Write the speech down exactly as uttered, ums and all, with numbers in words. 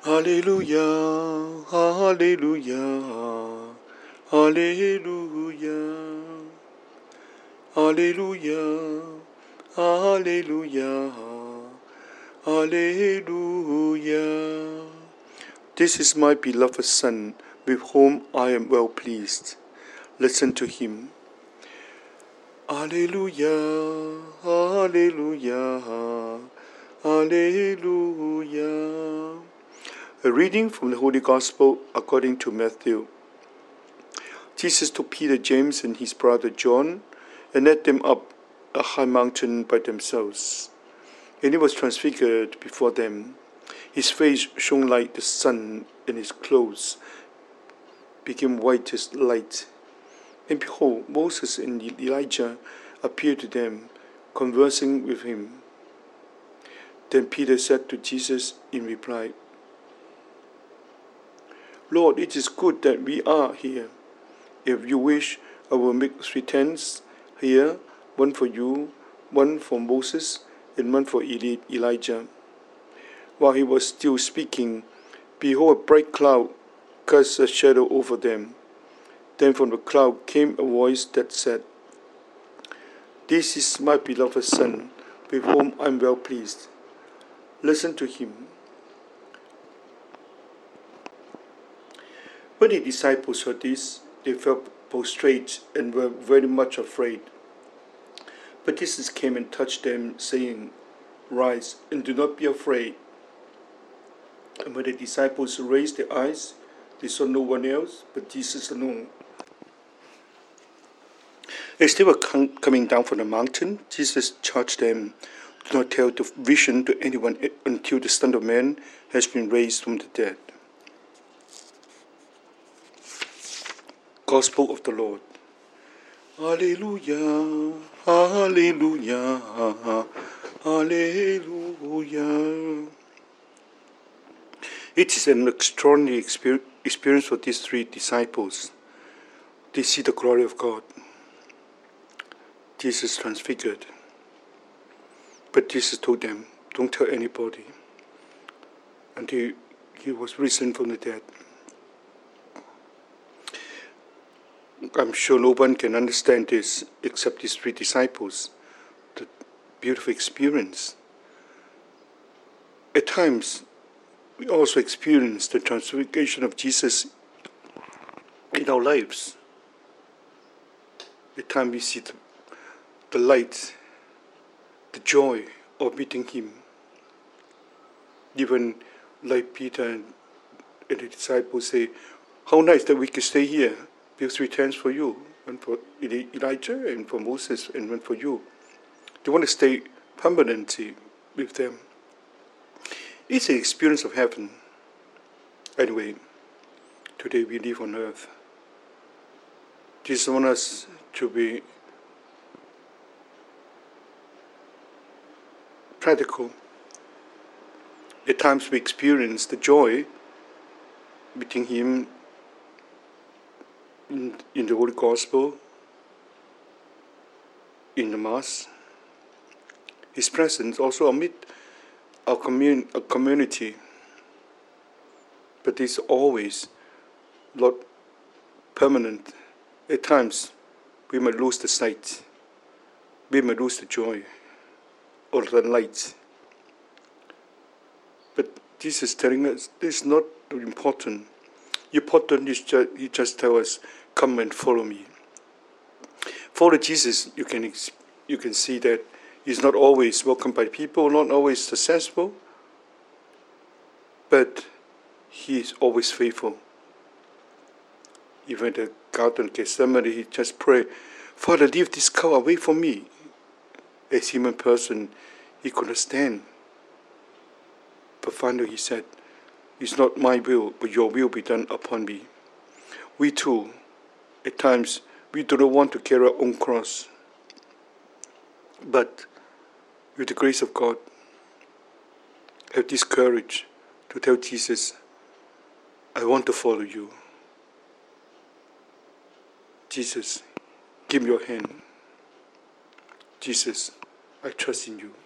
Hallelujah, hallelujah, hallelujah, hallelujah, hallelujah, hallelujah. This is my beloved Son, with whom I am well pleased. Listen to him. Hallelujah, hallelujah, hallelujah. A reading from the Holy Gospel according to Matthew. Jesus took Peter, James, and his brother John, and led them up a high mountain by themselves. And he was transfigured before them. His face shone like the sun, and his clothes became white as light. And behold, Moses and Elijah appeared to them, conversing with him. Then Peter said to Jesus in reply, Lord, it is good that we are here. If you wish, I will make three tents here, one for you, one for Moses, and one for Eli- Elijah. While he was still speaking, behold, a bright cloud cast a shadow over them. Then from the cloud came a voice that said, This is my beloved Son, with whom I am well pleased. Listen to him. When the disciples heard this, they fell prostrate and were very much afraid. But Jesus came and touched them, saying, Rise, and do not be afraid. And when the disciples raised their eyes, they saw no one else but Jesus alone. As they were com- coming down from the mountain, Jesus charged them, Do not tell the vision to anyone until the Son of Man has been raised from the dead. Gospel of the Lord. Hallelujah, hallelujah, hallelujah. It is an extraordinary experience for these three disciples. They see the glory of God. Jesus transfigured. But Jesus told them, don't tell anybody until he was risen from the dead. I'm sure no one can understand this except these three disciples. The beautiful experience. At times, we also experience the transfiguration of Jesus in our lives. At times we see the, the light, the joy of meeting him. Even like Peter and, and the disciples say, how nice that we can stay here. Build three tents for you, one for Elijah and for Moses and one for you. They want to stay permanently with them. It's an experience of heaven. Anyway, today we live on earth. Jesus wants us to be practical. At times we experience the joy meeting him in, in the Holy Gospel, in the Mass. His presence also amid our, commun- our community. But it's always not permanent. At times we may lose the sight. We may lose the joy or the light. But Jesus is telling us this is not important. Important is just, he just tells us, come and follow me. Follow Jesus, you can you can see that he's not always welcomed by people, not always successful, but he is always faithful. Even in the Garden of Gethsemane, he just prayed, Father, leave this cup away from me. As a human person, he couldn't stand. But finally he said, it's not my will, but your will be done upon me. We too, at times, we do not want to carry our own cross. But with the grace of God, have this courage to tell Jesus, I want to follow you. Jesus, give me your hand. Jesus, I trust in you.